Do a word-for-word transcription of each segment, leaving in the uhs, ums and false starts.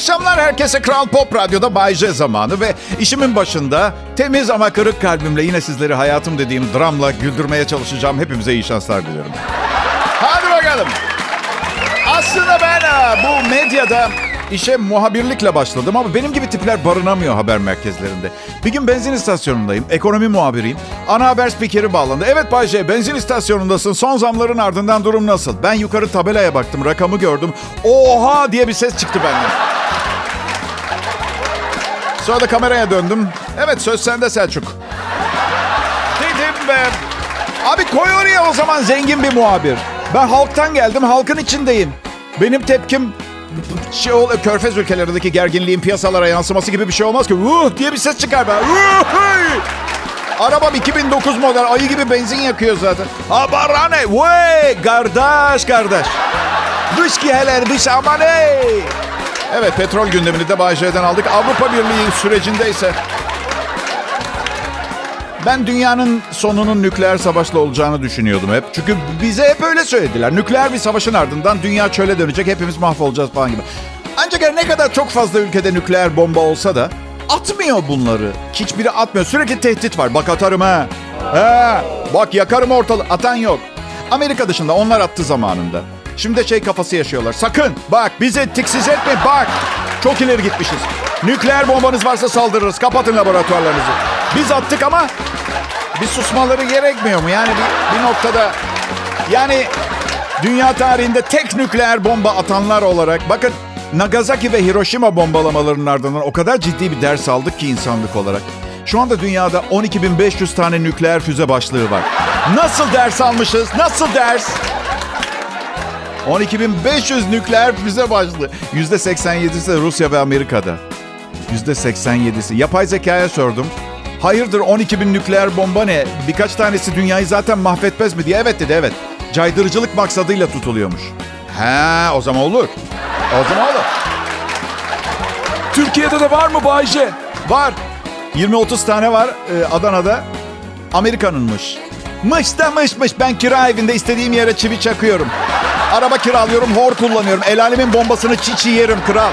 akşamlar herkese. Kral Pop Radyo'da Bay J zamanı ve işimin başında temiz ama kırık kalbimle yine sizleri hayatım dediğim dramla güldürmeye çalışacağım. Hepimize iyi şanslar diliyorum. Hadi bakalım. Aslında ben bu medyada işe muhabirlikle başladım ama benim gibi tipler barınamıyor haber merkezlerinde. Bir gün benzin istasyonundayım, ekonomi muhabiriyim. Ana haber spikeri bağlandı. Evet Bay J, benzin istasyonundasın. Son zamların ardından durum nasıl? Ben yukarı tabelaya baktım, rakamı gördüm. Oha diye bir ses çıktı benden. Sonra da kameraya döndüm. Evet, söz sende Selçuk. Dedim be. Abi koy oraya o zaman zengin bir muhabir. Ben halktan geldim, halkın içindeyim. Benim tepkim şey ol, Körfez ülkelerindeki gerginliğin piyasalara yansıması gibi bir şey olmaz ki. Uh diye bir ses çıkar ben. Uh, hey. Arabam iki bin dokuz model, ayı gibi benzin yakıyor zaten. Abarane, vay kardeş kardeş. Dış ki hele dış aman hey. Evet, petrol gündemini de Bay J'den aldık. Avrupa Birliği sürecindeyse ben dünyanın sonunun nükleer savaşla olacağını düşünüyordum hep. Çünkü bize hep öyle söylediler. Nükleer bir savaşın ardından dünya çöle dönecek, hepimiz mahvolacağız falan gibi. Ancak her ne kadar çok fazla ülkede nükleer bomba olsa da atmıyor bunları. Hiçbiri atmıyor. Sürekli tehdit var. Bak atarım ha. Ha. Bak yakarım ortalığı. Atan yok. Amerika dışında onlar attı zamanında. Şimdi de şey kafası yaşıyorlar. Sakın bak bizi ettik siz etmeyin. Bak çok ileri gitmişiz. Nükleer bombanız varsa saldırırız. Kapatın laboratuvarlarınızı. Biz attık ama bir susmaları gerekmiyor mu? Yani bir, bir noktada yani dünya tarihinde tek nükleer bomba atanlar olarak bakın Nagasaki ve Hiroşima bombalamalarının ardından o kadar ciddi bir ders aldık ki insanlık olarak. Şu anda dünyada on iki bin beş yüz tane nükleer füze başlığı var. Nasıl ders almışız? Nasıl ders? on iki bin beş yüz nükleer füze başlığı. yüzde seksen yedisi de Rusya ve Amerika'da. yüzde seksen yedisi. Yapay zekaya sordum. Hayırdır on iki bin nükleer bomba ne? Birkaç tanesi dünyayı zaten mahvetmez mi diye. Evet dedi, evet. Caydırıcılık maksadıyla tutuluyormuş. He, o zaman olur. O zaman olur. Türkiye'de de var mı Bay J? Var. yirmi otuz tane var e, Adana'da. Amerika'nınmış. Mış da mışmış. Ben kira evinde istediğim yere çivi çakıyorum. Araba kiralıyorum, hor kullanıyorum. El alemin bombasını çiğ çiğ yerim kral.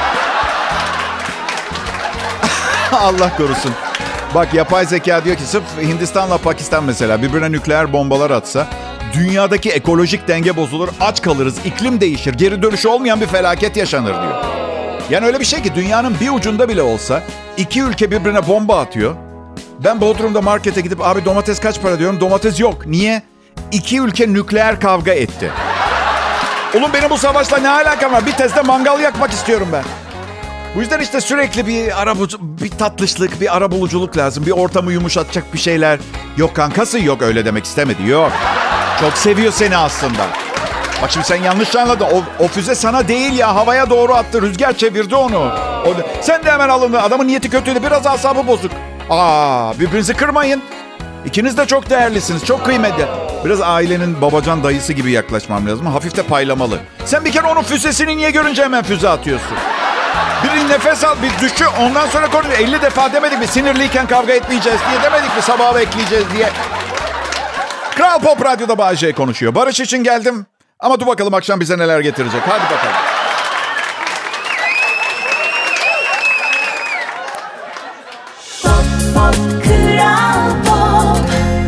Allah korusun. Bak yapay zeka diyor ki sırf Hindistan'la Pakistan mesela birbirine nükleer bombalar atsa dünyadaki ekolojik denge bozulur, aç kalırız, iklim değişir, geri dönüşü olmayan bir felaket yaşanır diyor. Yani öyle bir şey ki dünyanın bir ucunda bile olsa iki ülke birbirine bomba atıyor. Ben Bodrum'da markete gidip abi domates kaç para diyorum, domates yok. Niye? İki ülke nükleer kavga etti. Oğlum benim bu savaşla ne alakam var? Bir tezde mangal yakmak istiyorum ben. Bu yüzden işte sürekli bir ara bir tatlışlık, bir ara buluculuk lazım. Bir ortamı yumuşatacak bir şeyler. Yok kankası, yok öyle demek istemedi. Yok. Çok seviyor seni aslında. Bak şimdi sen yanlış anladın. O, o füze sana değil ya, havaya doğru attı. Rüzgar çevirdi onu. O, sen de hemen alındın. Adamın niyeti kötüydü. Biraz asabı bozuk. Aa, birbirinizi kırmayın. İkiniz de çok değerlisiniz. Çok kıymetli. Biraz ailenin babacan dayısı gibi yaklaşmam lazım. Hafif de paylamalı. Sen bir kere onun füzesini niye görünce hemen füze atıyorsun? Bir nefes al, bir düşü, ondan sonra konuş. elli defa demedik mi? Sinirliyken kavga etmeyeceğiz diye demedik mi? Sabaha bekleyeceğiz diye. Kral Pop Radyo'da Bay J konuşuyor. Barış için geldim. Ama dur bakalım akşam bize neler getirecek. Hadi bakalım. Pop, pop, Kral Pop.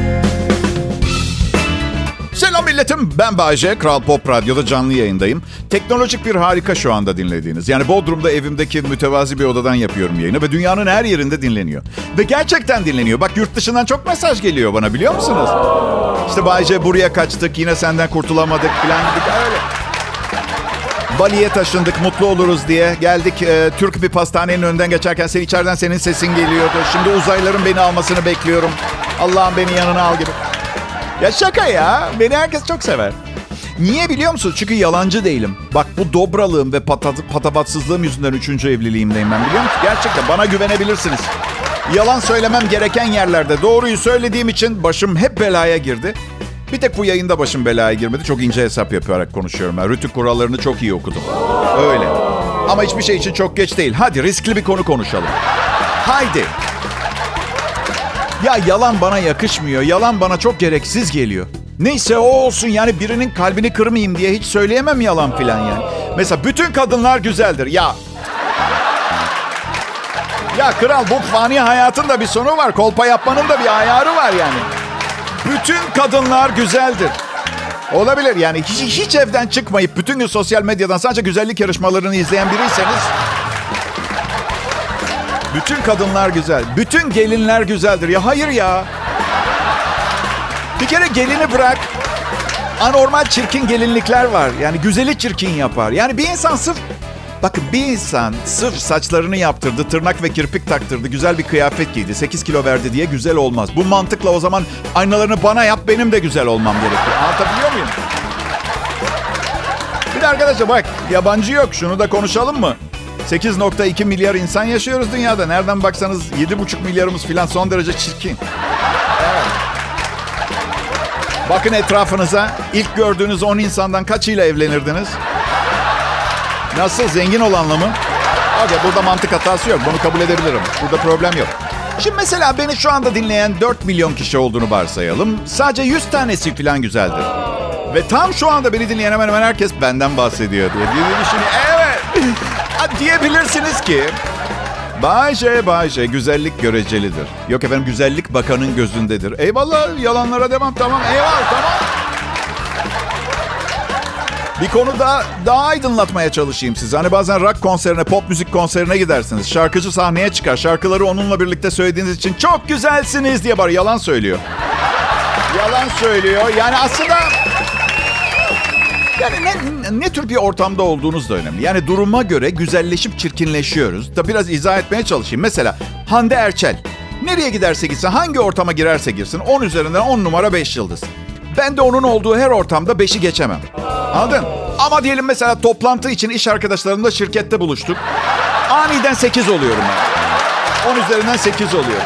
Selam milletim, ben Bay J. Kral Pop Radyo'da canlı yayındayım. Teknolojik bir harika şu anda dinlediğiniz. Yani Bodrum'da evimdeki mütevazi bir odadan yapıyorum yayını ve dünyanın her yerinde dinleniyor. Ve gerçekten dinleniyor. Bak yurt dışından çok mesaj geliyor bana, biliyor musunuz? İşte Bay J buraya kaçtık, yine senden kurtulamadık falan gibi öyle. Bali'ye taşındık, mutlu oluruz diye. Geldik, e, Türk bir pastanenin önünden geçerken sen içeriden senin sesin geliyordu. Şimdi uzaylıların beni almasını bekliyorum. Allah'ım beni yanına al gibi. Ya şaka ya. Beni herkes çok sever. Niye biliyor musunuz? Çünkü yalancı değilim. Bak bu dobralığım ve patat, patavatsızlığım yüzünden üçüncü evliliğimdeyim ben, biliyor musun? Gerçekten bana güvenebilirsiniz. Yalan söylemem gereken yerlerde doğruyu söylediğim için başım hep belaya girdi. Bir tek bu yayında başım belaya girmedi. Çok ince hesap yaparak konuşuyorum ben. Rütük kurallarını çok iyi okudum. Öyle. Ama hiçbir şey için çok geç değil. Hadi riskli bir konu konuşalım. Haydi. Ya yalan bana yakışmıyor. Yalan bana çok gereksiz geliyor. Neyse o olsun, yani birinin kalbini kırmayayım diye hiç söyleyemem yalan filan yani. Mesela bütün kadınlar güzeldir. Ya Ya kral, bu fani hayatın da bir sonu var. Kolpa yapmanın da bir ayarı var yani. Bütün kadınlar güzeldir. Olabilir yani, hiç, hiç evden çıkmayıp bütün gün sosyal medyadan sadece güzellik yarışmalarını izleyen biriyseniz... Bütün kadınlar güzel. Bütün gelinler güzeldir. Ya hayır ya. Bir kere gelini bırak. Anormal çirkin gelinlikler var. Yani güzeli çirkin yapar. Yani bir insan sırf... Bakın, bir insan sırf saçlarını yaptırdı, tırnak ve kirpik taktırdı, güzel bir kıyafet giydi, sekiz kilo verdi diye güzel olmaz. Bu mantıkla o zaman aynalarını bana yap, benim de güzel olmam gerekiyor. Anlatabiliyor muyum? Bir de arkadaşlar bak, yabancı yok. Şunu da konuşalım mı? sekiz nokta iki milyar insan yaşıyoruz dünyada. Nereden baksanız yedi buçuk milyarımız falan son derece çirkin. Evet. Bakın etrafınıza. İlk gördüğünüz on insandan kaçıyla evlenirdiniz? Nasıl? Zengin olanla mı? Okey, burada mantık hatası yok. Bunu kabul edebilirim. Burada problem yok. Şimdi mesela beni şu anda dinleyen dört milyon kişi olduğunu varsayalım. Sadece yüz tanesi falan güzeldir. Ve tam şu anda beni dinleyen hemen hemen herkes benden bahsediyor diye. diye düşünün. Evet. Diyebilirsiniz ki Bay J, Bay J, güzellik görecelidir. Yok efendim, güzellik bakanın gözündedir. Eyvallah, yalanlara devam, tamam, eyvallah, tamam. Bir konu daha, daha aydınlatmaya çalışayım size. Hani bazen rock konserine, pop müzik konserine gidersiniz. Şarkıcı sahneye çıkar. Şarkıları onunla birlikte söylediğiniz için çok güzelsiniz diye bağırıyor. Yalan söylüyor. Yalan söylüyor. Yani aslında... Yani ne, ne tür bir ortamda olduğunuz da önemli. Yani duruma göre güzelleşip çirkinleşiyoruz. Da biraz izah etmeye çalışayım. Mesela Hande Erçel. Nereye giderse gitsin, hangi ortama girerse girsin on üzerinden on numara beş yıldız. Ben de onun olduğu her ortamda beşi geçemem. Anladın? Ama diyelim mesela toplantı için iş arkadaşlarımla şirkette buluştuk. Aniden sekiz oluyorum ben. on üzerinden sekiz oluyor.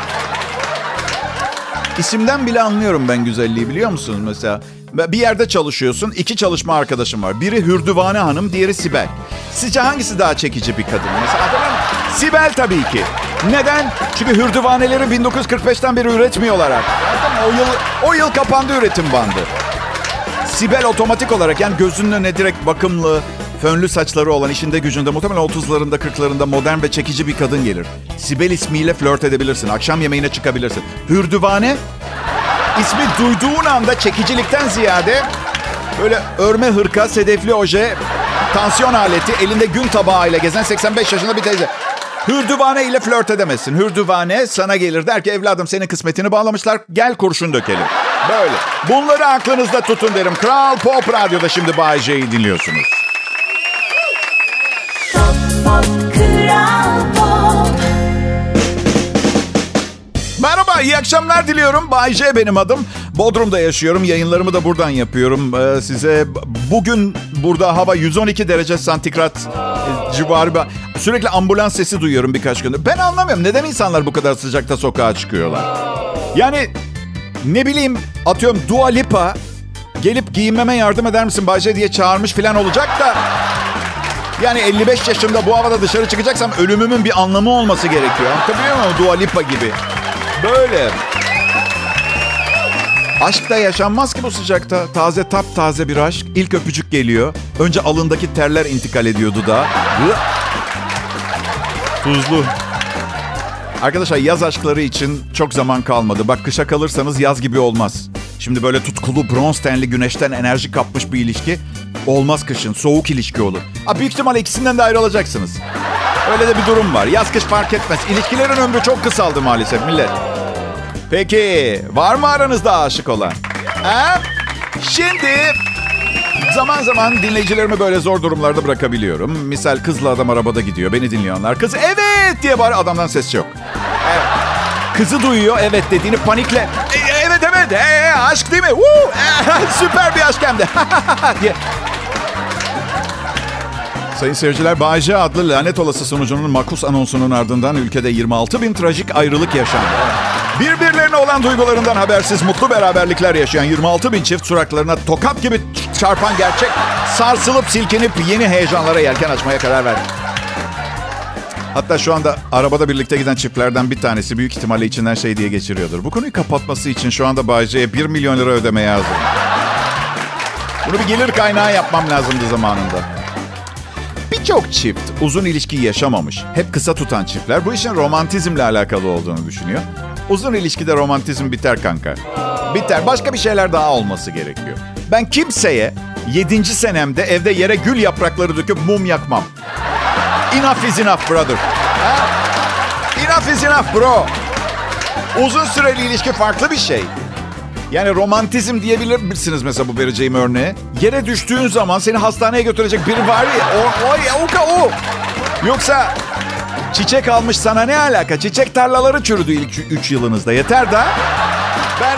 İsimden bile anlıyorum ben güzelliği, biliyor musunuz mesela? Bir yerde çalışıyorsun, iki çalışma arkadaşım var. Biri Hürdüvane Hanım, diğeri Sibel. Sizce hangisi daha çekici bir kadın? Mesela Sibel tabii ki. Neden? Çünkü hürdüvaneleri bin dokuz yüz kırk beşten beri üretmiyorlar artık. O yıl, o yıl kapandı üretim bandı. Sibel otomatik olarak, yani gözünün önüne direkt bakımlı, fönlü saçları olan, işinde gücünde, muhtemelen otuzlarında kırklarında modern ve çekici bir kadın gelir. Sibel ismiyle flört edebilirsin. Akşam yemeğine çıkabilirsin. Hürdüvane ismi duyduğun anda çekicilikten ziyade böyle örme hırka, sedefli oje, tansiyon aleti, elinde gün tabağıyla gezen seksen beş yaşında bir teyze. Hürdüvane ile flört edemezsin. Hürdüvane sana gelir, der ki evladım senin kısmetini bağlamışlar, gel kurşun dökelim. Böyle. Bunları aklınızda tutun derim. Kral Pop Radyo'da şimdi Bay J'yi dinliyorsunuz. Pop, pop, Kral Pop. Merhaba, iyi akşamlar diliyorum. Bay J benim adım. Bodrum'da yaşıyorum. Yayınlarımı da buradan yapıyorum. Ee, size bugün burada hava yüz on iki derece santigrat e, civarı. Sürekli ambulans sesi duyuyorum birkaç gündür. Ben anlamıyorum. Neden insanlar bu kadar sıcakta sokağa çıkıyorlar? Yani ne bileyim, atıyorum Dua Lipa gelip giyinmeme yardım eder misin Bay J diye çağırmış falan olacak da. Yani elli beş yaşımda bu havada dışarı çıkacaksam ölümümün bir anlamı olması gerekiyor. Anlatabiliyor muyum? Dua Lipa gibi. Böyle. Aşk da yaşanmaz ki bu sıcakta. Taze taptaze bir aşk. İlk öpücük geliyor. Önce alındaki terler intikal ediyor dudağa. Tuzlu. Arkadaşlar, yaz aşkları için çok zaman kalmadı. Bak, kışa kalırsanız yaz gibi olmaz. Şimdi böyle tutkulu, bronz tenli, güneşten enerji kapmış bir ilişki olmaz kışın. Soğuk ilişki olur. Ha, büyük ihtimalle ikisinden de ayrılacaksınız. Öyle de bir durum var. Yaz kış fark etmez. İlişkilerin ömrü çok kısaldı maalesef millet. Peki, var mı aranızda aşık olan? Ha? Şimdi zaman zaman dinleyicilerimi böyle zor durumlarda bırakabiliyorum. Misal kızla adam arabada gidiyor. Beni dinliyorlar. Kız evet diye bağırıyor. Adamdan ses yok. Evet. Kızı duyuyor evet dediğini panikle. E, evet evet e, aşk değil mi? Woo! E, süper bir aşk hem de. diye. Sayın seyirciler, Bay J adlı lanet olası sunucunun makus anonsunun ardından ülkede yirmi altı bin trajik ayrılık yaşandı. Birbirlerine olan duygularından habersiz mutlu beraberlikler yaşayan yirmi altı bin çift suratlarına tokat gibi çarpan gerçek sarsılıp silkinip yeni heyecanlara yelken açmaya karar verdi. Hatta şu anda arabada birlikte giden çiftlerden bir tanesi büyük ihtimalle içinden şey diye geçiriyordur. Bu konuyu kapatması için şu anda Bay J'ye bir milyon lira ödemeye hazır. Bunu bir gelir kaynağı yapmam lazımdı zamanında. Bir Birçok çift uzun ilişki yaşamamış, hep kısa tutan çiftler bu işin romantizmle alakalı olduğunu düşünüyor. Uzun ilişkide romantizm biter kanka. Biter. Başka bir şeyler daha olması gerekiyor. Ben kimseye yedinci senemde evde yere gül yaprakları döküp mum yakmam. Enough is enough brother. Ha? Enough is enough bro. Uzun süreli ilişki farklı bir şey. Yani romantizm diyebilir misiniz mesela bu vereceğim örneğe? Yere düştüğün zaman seni hastaneye götürecek biri var ya. O, o, o, o. Yoksa çiçek almış sana ne alaka? Çiçek tarlaları çürüdü ilk üç yılınızda. Yeter da. Ben,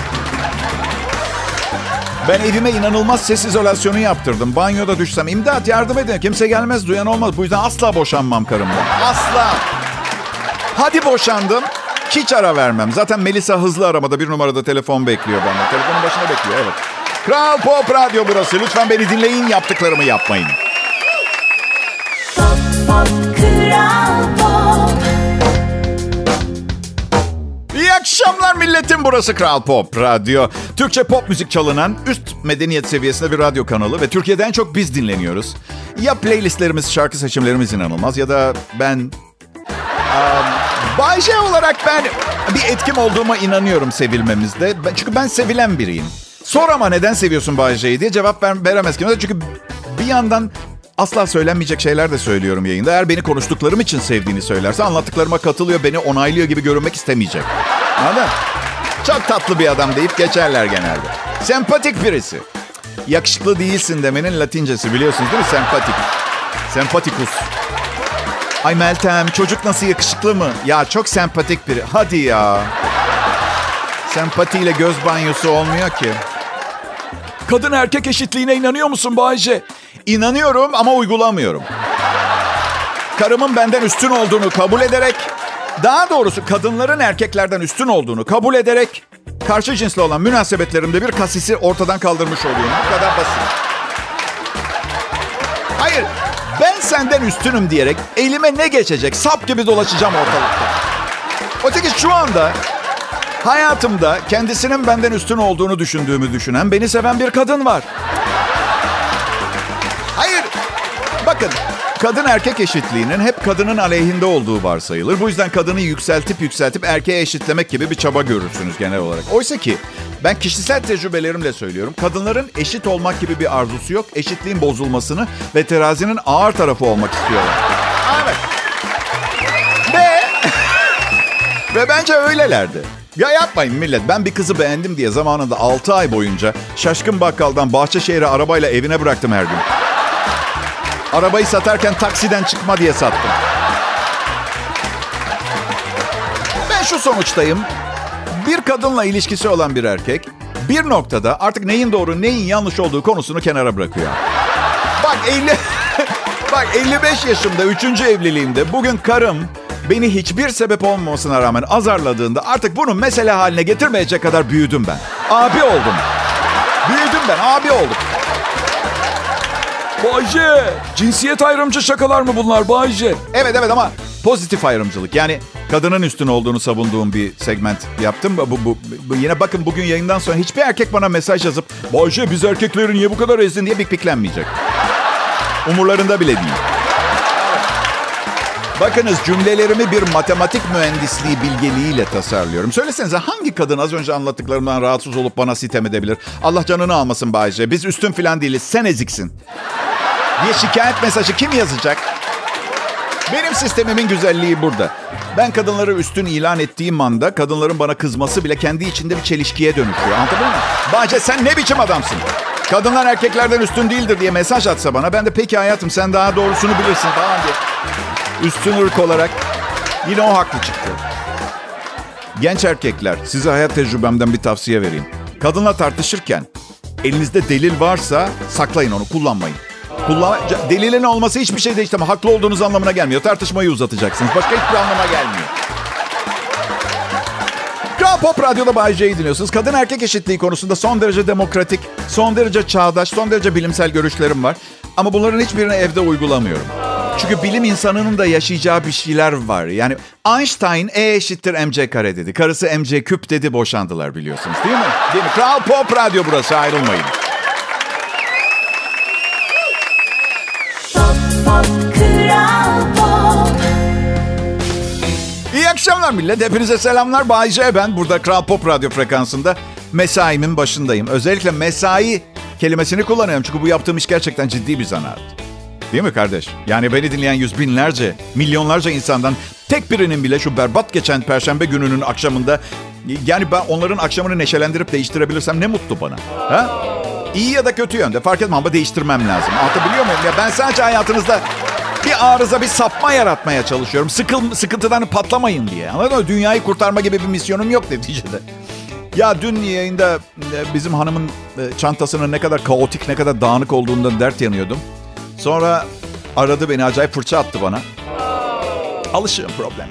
ben evime inanılmaz ses izolasyonu yaptırdım. Banyoda düşsem imdat yardım edin. Kimse gelmez, duyan olmaz. Bu yüzden asla boşanmam karımdan. Asla. Hadi boşandım. Hiç ara vermem. Zaten Melisa hızlı aramada bir numarada telefon bekliyor benden. Telefonun başına bekliyor, evet. Kral Pop Radyo burası. Lütfen beni dinleyin, yaptıklarımı yapmayın. Pop, pop, Kral Pop. İyi akşamlar milletim. Burası Kral Pop Radyo. Türkçe pop müzik çalınan üst medeniyet seviyesinde bir radyo kanalı ve Türkiye'de en çok biz dinleniyoruz. Ya playlistlerimiz, şarkı seçimlerimiz inanılmaz ya da ben... Um, Bay J olarak ben bir etkim olduğuma inanıyorum sevilmemizde. Çünkü ben sevilen biriyim. Sor ama neden seviyorsun Bay J'yi diye cevap ver, veremez kimse. Çünkü bir yandan asla söylenmeyecek şeyler de söylüyorum yayında. Eğer beni konuştuklarım için sevdiğini söylerse anlattıklarıma katılıyor, beni onaylıyor gibi görünmek istemeyecek. Anladın? Çok tatlı bir adam deyip geçerler genelde. Sempatik birisi. Yakışıklı değilsin demenin Latincesi biliyorsunuz değil mi? Sempatik. Sempatikus. Ay Meltem, çocuk nasıl yakışıklı mı? Ya çok sempatik biri. Hadi ya. Sempatiyle göz banyosu olmuyor ki. Kadın erkek eşitliğine inanıyor musun Bayce? İnanıyorum ama uygulamıyorum. Karımın benden üstün olduğunu kabul ederek, daha doğrusu kadınların erkeklerden üstün olduğunu kabul ederek, karşı cinsle olan münasebetlerimde bir kasisi ortadan kaldırmış oluyorum. Bu kadar basit. Hayır. Ben senden üstünüm diyerek elime ne geçecek? Sap gibi dolaşacağım ortalıkta. Öteki şu anda hayatımda kendisinin benden üstün olduğunu düşündüğümü düşünen, beni seven bir kadın var. Hayır. Bakın, kadın erkek eşitliğinin hep kadının aleyhinde olduğu varsayılır. Bu yüzden kadını yükseltip yükseltip erkeğe eşitlemek gibi bir çaba görürsünüz genel olarak. Oysa ki ben kişisel tecrübelerimle söylüyorum. Kadınların eşit olmak gibi bir arzusu yok. Eşitliğin bozulmasını ve terazinin ağır tarafı olmak istiyorlar. Evet. Ve, ve bence öylelerdi. Ya yapmayın millet. Ben bir kızı beğendim diye zamanında altı ay boyunca Şaşkın Bakkal'dan Bahçeşehir'e arabayla evine bıraktım her gün. Arabayı satarken taksiden çıkma diye sattım. Ben şu sonuçtayım. Bir kadınla ilişkisi olan bir erkek bir noktada artık neyin doğru neyin yanlış olduğu konusunu kenara bırakıyor. Bak elli Bak elli beş yaşımda üçüncü evliliğimde bugün karım beni hiçbir sebep olmamasına rağmen azarladığında artık bunu mesele haline getirmeyecek kadar büyüdüm ben. Abi oldum. Büyüdüm ben, abi oldum. Bayce, cinsiyet ayrımcı şakalar mı bunlar Bayce? Evet evet ama pozitif ayrımcılık. Yani kadının üstün olduğunu savunduğum bir segment yaptım. Bu, bu, bu, yine bakın bugün yayından sonra hiçbir erkek bana mesaj yazıp Bayce biz erkekleri niye bu kadar ezdin diye bikbiklenmeyecek. Umurlarında bile değil. Bakınız cümlelerimi bir matematik mühendisliği bilgeliğiyle tasarlıyorum. Söylesenize hangi kadın az önce anlattıklarımdan rahatsız olup bana sitem edebilir? Allah canını almasın Bayce. Biz üstün falan değiliz. Sen eziksin diye şikayet mesajı kim yazacak? Benim sistemimin güzelliği burada. Ben kadınları üstün ilan ettiğim anda kadınların bana kızması bile kendi içinde bir çelişkiye dönüşüyor. Anladın mı? Bahçe sen ne biçim adamsın? Kadınlar erkeklerden üstün değildir diye mesaj atsa bana ben de peki hayatım sen daha doğrusunu bilirsin falan diye. Üstün ırk olarak yine o haklı çıktı. Genç erkekler size hayat tecrübemden bir tavsiye vereyim. Kadınla tartışırken elinizde delil varsa saklayın onu, kullanmayın. Kullan delilin olması hiçbir şey değiştirmez. Haklı olduğunuz anlamına gelmiyor. Tartışmayı uzatacaksınız. Başka hiçbir anlama gelmiyor. Kral Pop Radyo'da Bay J'yi dinliyorsunuz. Kadın erkek eşitliği konusunda son derece demokratik, son derece çağdaş, son derece bilimsel görüşlerim var. Ama bunların hiçbirini evde uygulamıyorum. Çünkü bilim insanının da yaşayacağı bir şeyler var. Yani Einstein E eşittir mc kare dedi. Karısı mc küp dedi, boşandılar biliyorsunuz değil mi? Değil mi? Kral Pop Radyo burası, ayrılmayın. Pop, pop, akşamlar millet. Hepinize selamlar. Bay J ben. Burada Kral Pop Radyo frekansında mesaimin başındayım. Özellikle mesai kelimesini kullanıyorum. Çünkü bu yaptığım iş gerçekten ciddi bir zanaat. Değil mi kardeş? Yani beni dinleyen yüz binlerce, milyonlarca insandan tek birinin bile şu berbat geçen Perşembe gününün akşamında... Yani ben onların akşamını neşelendirip değiştirebilirsem ne mutlu bana. Ha? İyi ya da kötü yönde fark etmem ama değiştirmem lazım. Anlatabiliyor muyum? Ya ben sadece hayatınızda bir arıza, bir sapma yaratmaya çalışıyorum. Sıkıl, sıkıntıdan patlamayın diye. Anladın mı? Dünyayı kurtarma gibi bir misyonum yok neticede. Ya dün yayında bizim hanımın çantasının ne kadar kaotik, ne kadar dağınık olduğundan dert yanıyordum. Sonra aradı beni, acayip fırça attı bana. Alışığım, problem.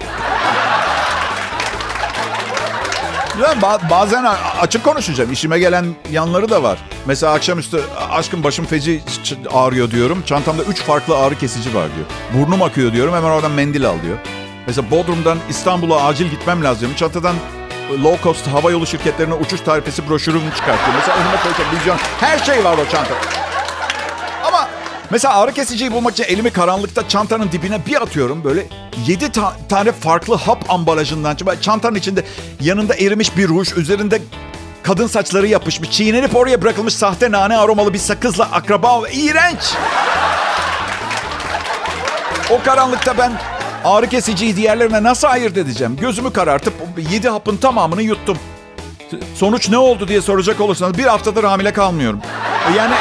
Ya bazen açık konuşacağım. İşime gelen yanları da var. Mesela akşamüstü aşkım başım feci ağrıyor diyorum. Çantamda üç farklı ağrı kesici var diyor. Burnum akıyor diyorum. Hemen oradan mendil al diyor. Mesela Bodrum'dan İstanbul'a acil gitmem lazım. Çantadan low cost havayolu şirketlerine uçuş tarifesi broşürümü çıkartıyor. Mesela önüme koyacak vizyon. Her şey var o çantada. Ama mesela ağrı kesiciyi bulmak için elimi karanlıkta çantanın dibine bir atıyorum. Böyle yedi ta- tane farklı hap ambalajından. Çantanın içinde yanında erimiş bir ruj, üzerinde kadın saçları yapışmış, çiğnenip oraya bırakılmış sahte nane aromalı bir sakızla akraba. İğrenç. O karanlıkta ben ağrı kesiciyi diğerlerine nasıl ayırt edeceğim? Gözümü karartıp yedi hapın tamamını yuttum. Sonuç ne oldu diye soracak olursanız bir haftadır hamile kalmıyorum. Yani...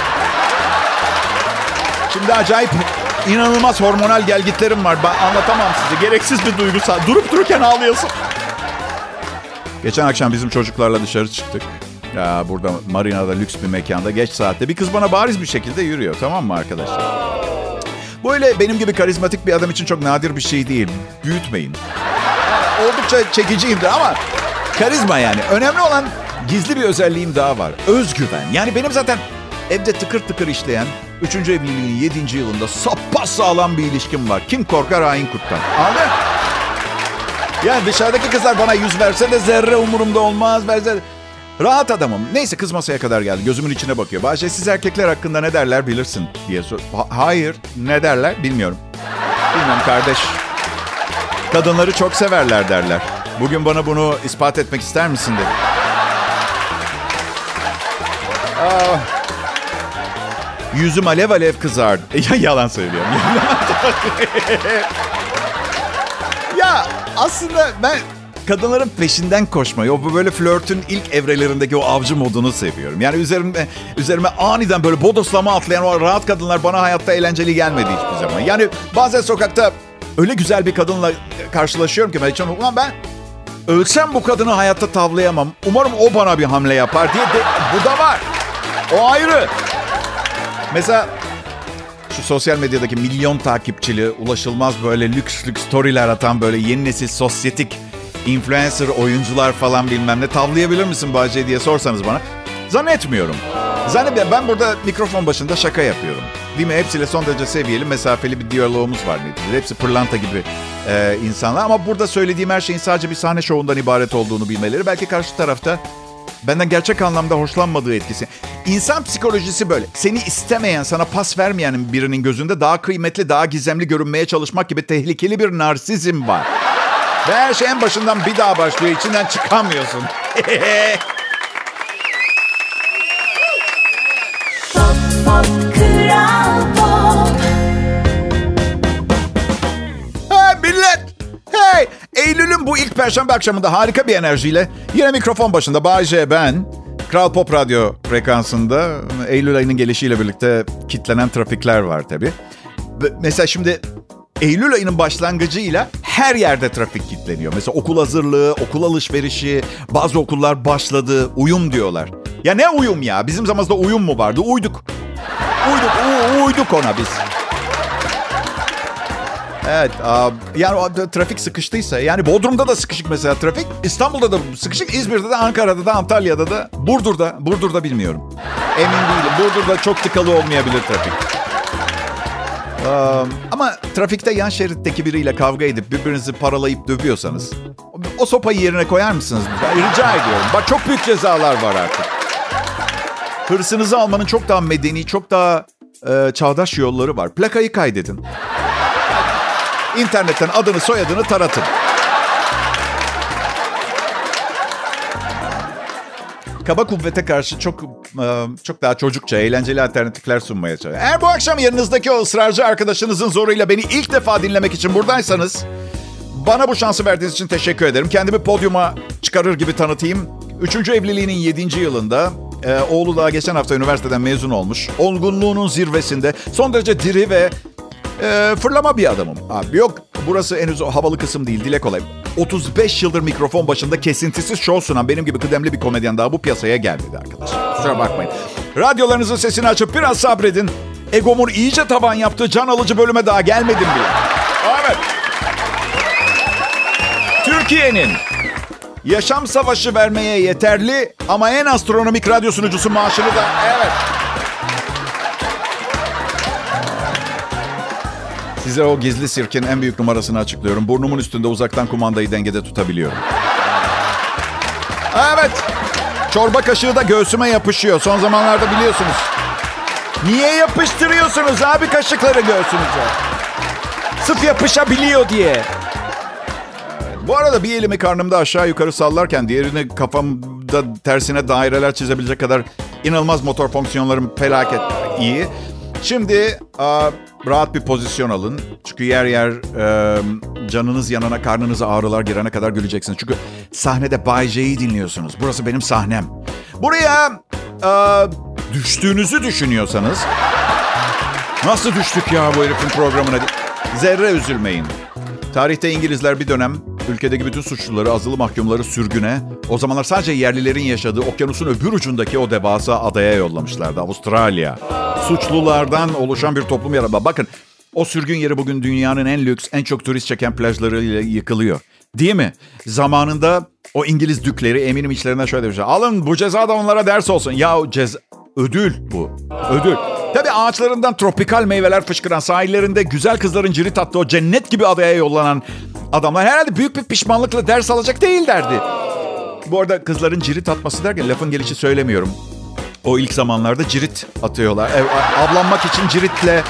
Şimdi acayip, inanılmaz hormonal gelgitlerim var. Ben anlatamam size. Gereksiz bir duygusal. Durup dururken ağlıyorsun. Geçen akşam bizim çocuklarla dışarı çıktık. Ya burada marinada, lüks bir mekanda, geç saatte. Bir kız bana bariz bir şekilde yürüyor. Tamam mı arkadaşlar? Bu öyle benim gibi karizmatik bir adam için çok nadir bir şey değil. Büyütmeyin. Yani oldukça çekiciyimdir ama karizma yani. Önemli olan gizli bir özelliğim daha var. Özgüven. Yani benim zaten evde tıkır tıkır işleyen, üçüncü evliliğin yedinci yılında sapasağlam bir ilişkim var. Kim korkar hain kurttan. Anladın? Yani dışarıdaki kızlar bana yüz verse de zerre umurumda olmaz. Verse... Rahat adamım. Neyse kız masaya kadar geldi. Gözümün içine bakıyor. Bahçe siz erkekler hakkında ne derler bilirsin diye sor. Ha- hayır. Ne derler bilmiyorum. Bilmem kardeş. Kadınları çok severler derler. Bugün bana bunu ispat etmek ister misin dedi. Aa, yüzüm alev alev kızardı. Ya yalan söylüyorum. Ya aslında ben kadınların peşinden koşmayı, o böyle flörtün ilk evrelerindeki o avcı modunu seviyorum. Yani üzerime, üzerime aniden böyle bodoslama atlayan o rahat kadınlar bana hayatta eğlenceli gelmedi hiçbir zaman. Yani bazen sokakta öyle güzel bir kadınla karşılaşıyorum ki ben, ulan ben ölsem bu kadını hayatta tavlayamam. Umarım o bana bir hamle yapar diye de, bu da var. O ayrı. Mesela şu sosyal medyadaki milyon takipçili, ulaşılmaz böyle lüks lüks storyler atan böyle yeni nesil sosyetik influencer oyuncular falan bilmem ne tavlayabilir misin Bahçe diye sorsanız bana. Zannetmiyorum. Zannediyorum ben burada mikrofon başında şaka yapıyorum. Değil mi? Hepsiyle son derece seviyeli, mesafeli bir diyalogumuz var. Hepsi pırlanta gibi e, insanlar. Ama burada söylediğim her şeyin sadece bir sahne şovundan ibaret olduğunu bilmeleri. Belki karşı tarafta benden gerçek anlamda hoşlanmadığı etkisi. İnsan psikolojisi böyle. Seni istemeyen, sana pas vermeyen birinin gözünde daha kıymetli, daha gizemli görünmeye çalışmak gibi tehlikeli bir narsizm var. Ve her şey en başından bir daha başlıyor. İçinden çıkamıyorsun. Pop, pop, Kral Pop. Hey millet! Hey! Eylül'ün bu ilk perşembe akşamında harika bir enerjiyle yine mikrofon başında Bay J ben, Kral Pop Radyo frekansında Eylül ayının gelişiyle birlikte kitlenen trafikler var tabii. Mesela şimdi Eylül ayının başlangıcıyla her yerde trafik kilitleniyor. Mesela okul hazırlığı, okul alışverişi, bazı okullar başladı, uyum diyorlar. Ya ne uyum ya? Bizim zamanımızda uyum mu vardı? Uyduk. Uyduk, u- uyduk ona biz. Evet, yani o trafik sıkıştıysa, yani Bodrum'da da sıkışık mesela trafik, İstanbul'da da sıkışık, İzmir'de de, Ankara'da da, Antalya'da da, Burdur'da, Burdur'da bilmiyorum. Emin değilim, Burdur'da çok tıkalı olmayabilir trafik. Ama trafikte yan şeritteki biriyle kavga edip birbirinizi paralayıp dövüyorsanız, o sopayı yerine koyar mısınız? Ben rica ediyorum. Bak çok büyük cezalar var artık. Hırsınızı almanın çok daha medeni, çok daha e, çağdaş yolları var. Plakayı kaydedin. İnternetten adını soyadını taratın. kaba kuvvete karşı çok e, çok daha çocukça, eğlenceli alternatifler sunmaya çalışıyorum. Eğer bu akşam yanınızdaki o ısrarcı arkadaşınızın zoruyla beni ilk defa dinlemek için buradaysanız, bana bu şansı verdiğiniz için teşekkür ederim. Kendimi podyuma çıkarır gibi tanıtayım. Üçüncü evliliğinin yedinci yılında, e, oğlu daha geçen hafta üniversiteden mezun olmuş. Olgunluğunun zirvesinde, son derece diri ve e, fırlama bir adamım. Abi yok, burası henüz o havalı kısım değil, dile kolay. otuz beş yıldır mikrofon başında kesintisiz şov sunan benim gibi kıdemli bir komedyen daha bu piyasaya gelmedi arkadaşlar. Kusura bakmayın. Radyolarınızın sesini açıp biraz sabredin. Egomun iyice tavan yaptığı can alıcı bölüme daha gelmedim bile. Evet. Türkiye'nin yaşam savaşı vermeye yeterli ama en astronomik radyo sunucusu maaşını da... Evet. Size o gizli sirkin en büyük numarasını açıklıyorum. Burnumun üstünde uzaktan kumandayı dengede tutabiliyorum. Evet. Çorba kaşığı da göğsüme yapışıyor. Son zamanlarda biliyorsunuz. Niye yapıştırıyorsunuz abi kaşıkları göğsünüze? Sırf yapışabiliyor diye. Bu arada bir elimi karnımda aşağı yukarı sallarken diğerini kafamda tersine daireler çizebilecek kadar inanılmaz motor fonksiyonlarım felaket iyi. Şimdi a, rahat bir pozisyon alın. Çünkü yer yer e, canınız yanına, karnınıza ağrılar girene kadar güleceksiniz. Çünkü sahnede Bay J'yi dinliyorsunuz. Burası benim sahnem. Buraya e, düştüğünüzü düşünüyorsanız... Nasıl düştük ya bu herifin programına? Zerre üzülmeyin. Tarihte İngilizler bir dönem ülkedeki bütün suçluları, azılı mahkumları sürgüne, o zamanlar sadece yerlilerin yaşadığı okyanusun öbür ucundaki o devasa adaya yollamışlardı. Avustralya. Suçlulardan oluşan bir toplum yaratma. Bakın, o sürgün yeri bugün dünyanın en lüks, en çok turist çeken plajlarıyla yıkılıyor. Değil mi? Zamanında o İngiliz dükleri eminim içlerinden şöyle demişler. Alın bu ceza da onlara ders olsun. Ya ceza... Ödül bu. Ödül. Tabii ağaçlarından tropikal meyveler fışkıran, sahillerinde güzel kızların cirit attığı o cennet gibi adaya yollanan adamlar herhalde büyük bir pişmanlıkla ders alacak değillerdi. Bu arada kızların cirit atması derken lafın gelişi söylemiyorum. O ilk zamanlarda cirit atıyorlar. E, avlanmak için ciritle...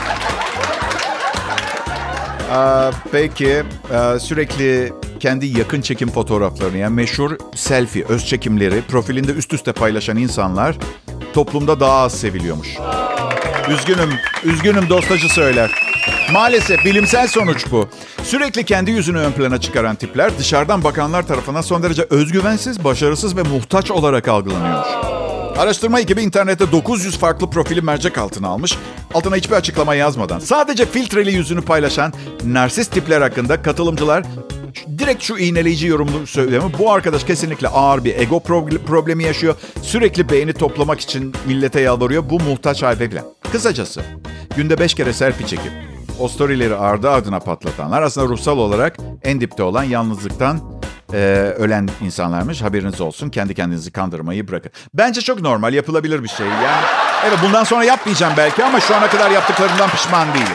Aa, peki e, sürekli kendi yakın çekim fotoğraflarını, yani meşhur selfie, öz çekimleri profilinde üst üste paylaşan insanlar toplumda daha az seviliyormuş. Üzgünüm, üzgünüm dostacı söyler. Maalesef bilimsel sonuç bu. Sürekli kendi yüzünü ön plana çıkaran tipler dışarıdan bakanlar tarafından son derece özgüvensiz, başarısız ve muhtaç olarak algılanıyormuş. Araştırma ekibi internette dokuz yüz farklı profili mercek altına almış. Altına hiçbir açıklama yazmadan. Sadece filtreli yüzünü paylaşan narsist tipler hakkında katılımcılar direkt şu iğneleyici yorumlu söylemi. Bu arkadaş kesinlikle ağır bir ego problemi yaşıyor. Sürekli beğeni toplamak için millete yalvarıyor. Bu muhtaç halde. Kısacası günde beş kere selfie çekip o storyleri ardı ardına patlatanlar aslında ruhsal olarak en dipte olan yalnızlıktan e, ölen insanlarmış. Haberiniz olsun. Kendi kendinizi kandırmayı bırakın. Bence çok normal, yapılabilir bir şey. Yani evet, bundan sonra yapmayacağım belki ama şu ana kadar yaptıklarımdan pişman değilim.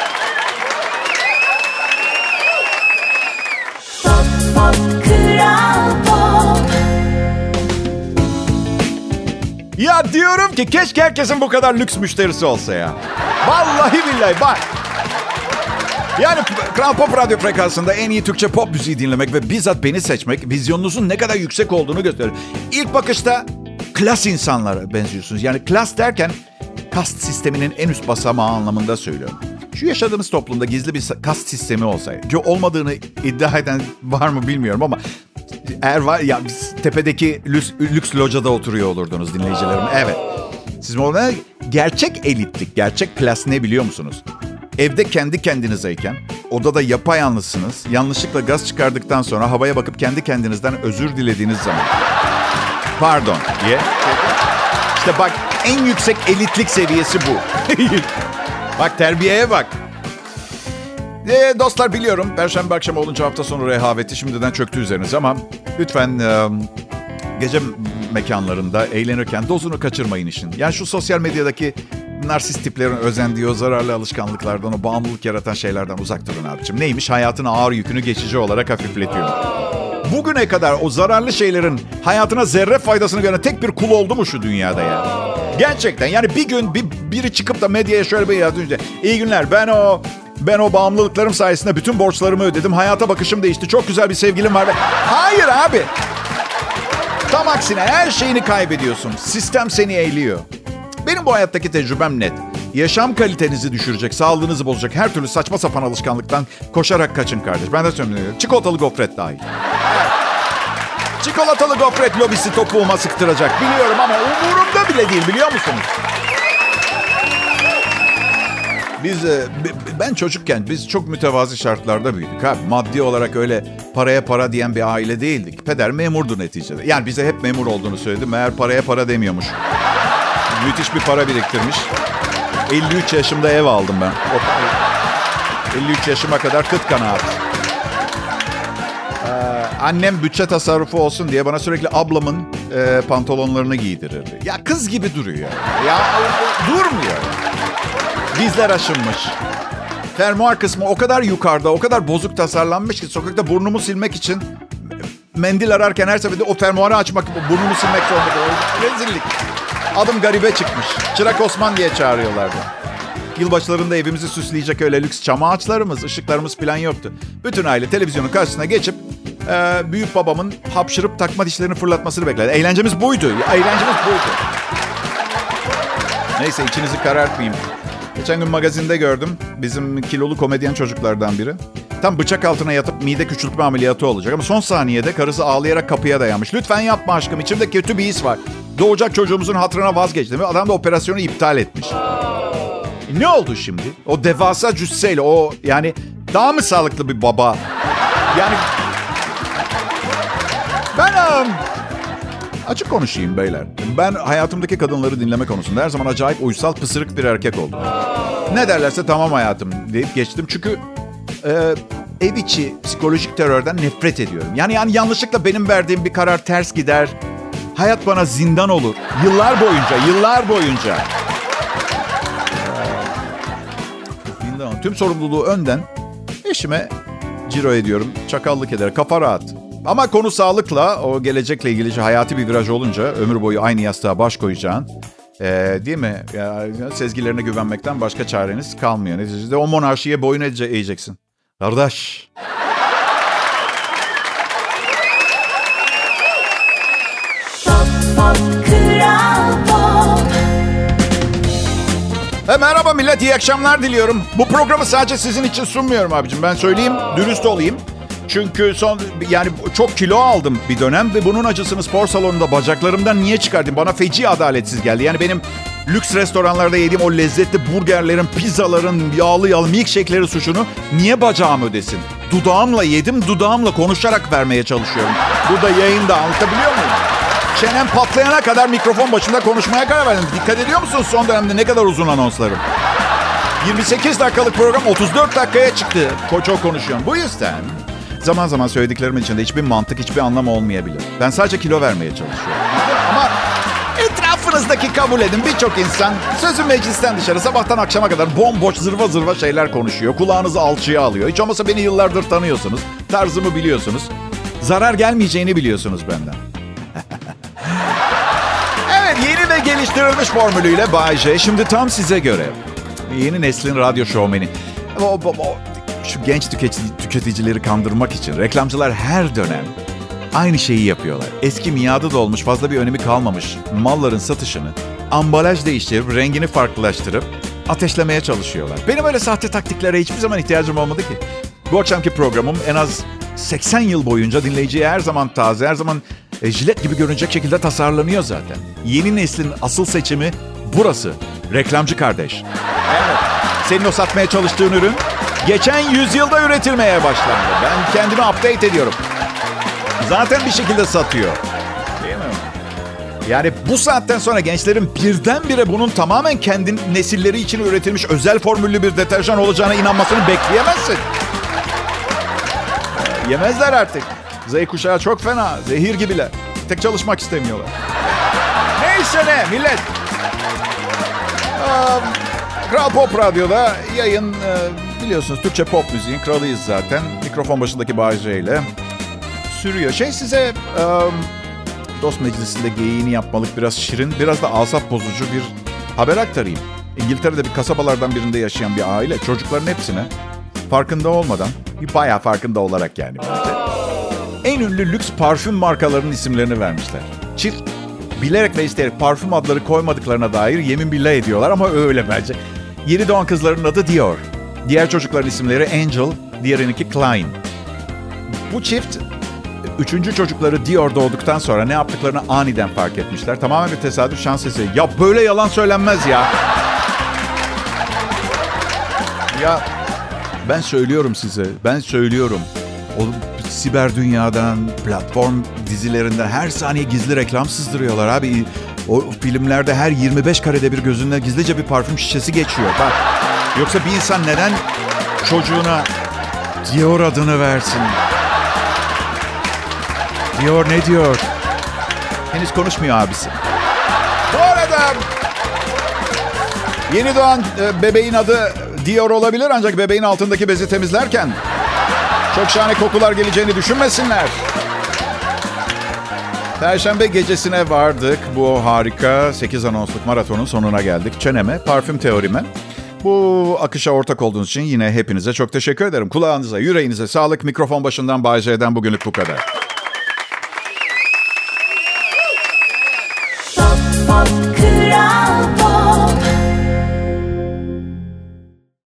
Ya diyorum ki keşke herkesin bu kadar lüks müşterisi olsa ya. Vallahi billahi bak. Yani Kral Pop Radyo frekansında en iyi Türkçe pop müziği dinlemek ve bizzat beni seçmek vizyonunuzun ne kadar yüksek olduğunu gösterir. İlk bakışta klas insanlara benziyorsunuz. Yani klas derken kast sisteminin en üst basamağı anlamında söylüyorum. Şu yaşadığımız toplumda gizli bir kast sistemi olsaydı, ki olmadığını iddia eden var mı bilmiyorum ama eğer var ya, tepedeki lüks, lüks locada oturuyor olurdunuz dinleyicilerim. Evet. Siz orada gerçek elitlik, gerçek klas ne biliyor musunuz? Evde kendi kendinizeyken, odada yapayalnızsınız, yanlışlıkla gaz çıkardıktan sonra havaya bakıp kendi kendinizden özür dilediğiniz zaman. Pardon diye. İşte bak, en yüksek elitlik seviyesi bu. Bak, terbiyeye bak. Ee, dostlar, biliyorum Perşembe akşamı olunca hafta sonu rehaveti şimdiden çöktü üzerinize ama lütfen e, gece mekanlarında eğlenirken dozunu kaçırmayın işin. Yani şu sosyal medyadaki narsist tiplerin özendiği o zararlı alışkanlıklardan, o bağımlılık yaratan şeylerden uzak durun abicim. Neymiş? Hayatın ağır yükünü geçici olarak hafifletiyor. Bugüne kadar o zararlı şeylerin hayatına zerre faydasını gören tek bir kul oldu mu şu dünyada ya? Gerçekten yani bir gün bir, biri çıkıp da medyaya şöyle bir yazınca, iyi günler, ben o ben o bağımlılıklarım sayesinde bütün borçlarımı ödedim, hayata bakışım değişti, çok güzel bir sevgilim var. Hayır abi. Tam aksine her şeyini kaybediyorsun. Sistem seni eğliyor. Benim bu hayattaki tecrübem net. Yaşam kalitenizi düşürecek, sağlığınızı bozacak her türlü saçma sapan alışkanlıktan koşarak kaçın kardeş. Ben de söylüyorum. Çikolatalı gofret dahil. Çikolatalı gofret lobisi topuğuma sıktıracak. Biliyorum ama umurumda bile değil, biliyor musunuz? Biz, ben çocukken biz çok mütevazi şartlarda büyüdük. Abi. Maddi olarak öyle paraya para diyen bir aile değildik. Peder memurdu neticede. Yani bize hep memur olduğunu söyledi. Meğer paraya para demiyormuş. Müthiş bir para biriktirmiş. elli üç yaşımda ev aldım ben. elli üç yaşıma kadar kıt kanaat. Ee, annem bütçe tasarrufu olsun diye bana sürekli ablamın e, pantolonlarını giydirirdi. Ya kız gibi duruyor. Ya durmuyor. Dizler aşınmış. Fermuar kısmı o kadar yukarıda, o kadar bozuk tasarlanmış ki sokakta burnumu silmek için mendil ararken her seferinde o fermuarı açmak, burnumu silmek zorunda. Rezillik. Adım garibe çıkmış. Çırak Osman diye çağırıyorlardı. Yılbaşlarında evimizi süsleyecek öyle lüks çam ağaçlarımız, ışıklarımız falan yoktu. Bütün aile televizyonun karşısına geçip e, büyük babamın hapşırıp takma dişlerini fırlatmasını bekledi. Eğlencemiz buydu. Eğlencemiz buydu. Neyse içinizi karartmayayım. Geçen gün magazinde gördüm. Bizim kilolu komedyen çocuklardan biri. Tam bıçak altına yatıp mide küçültme ameliyatı olacak. Ama son saniyede karısı ağlayarak kapıya dayanmış. Lütfen yapma aşkım, içimde kötü bir his var. Doğacak çocuğumuzun hatırına vazgeçtim. Adam da operasyonu iptal etmiş. E ne oldu şimdi? O devasa cüsseyle o yani daha mı sağlıklı bir baba? Yani ben um, açık konuşayım beyler. Ben hayatımdaki kadınları dinleme konusunda her zaman acayip uysal, pısırık bir erkek oldum. Ne derlerse tamam hayatım deyip geçtim. Çünkü e, ev içi psikolojik terörden nefret ediyorum. Yani yani yanlışlıkla benim verdiğim bir karar ters gider. Hayat bana zindan olur. Yıllar boyunca, yıllar boyunca. Zindan. Tüm sorumluluğu önden eşime ciro ediyorum. Çakallık eder. Kafa rahat. Ama konu sağlıkla, o gelecekle ilgili hayati bir viraj olunca ömür boyu aynı yastığa baş koyacağın, ee, değil mi? Ya, sezgilerine güvenmekten başka çareniz kalmıyor. Neticede o monarşiye boyun eğeceksin. Kardeş. E, merhaba millet, iyi akşamlar diliyorum. Bu programı sadece sizin için sunmuyorum abicim. Ben söyleyeyim, dürüst olayım. Çünkü son yani çok kilo aldım bir dönem ve bunun acısını spor salonunda bacaklarımdan niye çıkardım? Bana feci adaletsiz geldi. Yani benim lüks restoranlarda yediğim o lezzetli burgerlerin, pizzaların, yağlı yağlı milkshake'leri suçunu niye bacağım ödesin? Dudağımla yedim, dudağımla konuşarak vermeye çalışıyorum. Burada yayında, anlatabiliyor muyum? Çenem patlayana kadar mikrofon başında konuşmaya karar verdim. Dikkat ediyor musunuz son dönemde ne kadar uzun anonslarım? yirmi sekiz dakikalık program otuz dört dakikaya çıktı. Çok konuşuyorum. Bu yüzden zaman zaman söylediklerimin içinde hiçbir mantık, hiçbir anlam olmayabilir. Ben sadece kilo vermeye çalışıyorum. Ama etrafınızdaki kabul edin, birçok insan sözü meclisten dışarı sabahtan akşama kadar bomboş zırva zırva şeyler konuşuyor. Kulağınızı alçıya alıyor. Hiç olmazsa beni yıllardır tanıyorsunuz. Tarzımı biliyorsunuz. Zarar gelmeyeceğini biliyorsunuz benden. Evet, yeni ve geliştirilmiş formülüyle Bay J. Şimdi tam size göre. Yeni neslin radyo şovmeni. O, o, o, şu genç tüketici, tüketicileri kandırmak için reklamcılar her dönem aynı şeyi yapıyorlar. Eski miadı dolmuş, fazla bir önemi kalmamış malların satışını ambalaj değiştirip, rengini farklılaştırıp ateşlemeye çalışıyorlar. Benim öyle sahte taktiklere hiçbir zaman ihtiyacım olmadı ki. Bu akşamki programım en az seksen yıl boyunca dinleyiciye her zaman taze, her zaman e, jilet gibi görünecek şekilde tasarlanıyor zaten. Yeni neslin asıl seçimi burası. Reklamcı kardeş. Evet. Senin o satmaya çalıştığın ürün geçen yüzyılda üretilmeye başlandı. Ben kendimi update ediyorum. Zaten bir şekilde satıyor. Değil mi? Yani bu saatten sonra gençlerin birdenbire bunun tamamen kendi nesilleri için üretilmiş özel formüllü bir deterjan olacağına inanmasını bekleyemezsin. Yemezler artık. Z kuşağı çok fena. Zehir gibiler. Tek çalışmak istemiyorlar. Neyse ne millet. Um, Kral Pop Radyo'da yayın, e, biliyorsunuz Türkçe pop müziğin kralıyız zaten. Mikrofon başındaki Bay J ile sürüyor. Şey size e, dost meclisinde geyiğini yapmalık biraz şirin, biraz da asap bozucu bir haber aktarayım. İngiltere'de bir kasabalardan birinde yaşayan bir aile çocukların hepsine farkında olmadan, bir bayağı farkında olarak yani bence, en ünlü lüks parfüm markalarının isimlerini vermişler. Çift bilerek ve isteyerek parfüm adları koymadıklarına dair yemin billah ediyorlar ama öyle bence. Yeni doğan kızların adı Dior. Diğer çocukların isimleri Angel, diğerininki Klein. Bu çift üçüncü çocukları Dior doğduktan sonra ne yaptıklarını aniden fark etmişler. Tamamen bir tesadüf, şans eseri. Ya böyle yalan söylenmez ya. Ya ben söylüyorum size, ben söylüyorum. O siber dünyadan, platform dizilerinden her saniye gizli reklam sızdırıyorlar abi. O filmlerde her yirmi beş karede bir gözünden gizlice bir parfüm şişesi geçiyor. Bak, yoksa bir insan neden çocuğuna Dior adını versin? Dior ne diyor? Henüz konuşmuyor abisi. Bu arada yeni doğan e, bebeğin adı Dior olabilir ancak bebeğin altındaki bezi temizlerken çok şahane kokular geleceğini düşünmesinler. Perşembe gecesine vardık. Bu harika sekiz anonsluk maratonun sonuna geldik. Çeneme, parfüm teorime. Bu akışa ortak olduğunuz için yine hepinize çok teşekkür ederim. Kulağınıza, yüreğinize sağlık. Mikrofon başından Bay J'den bugünlük bu kadar.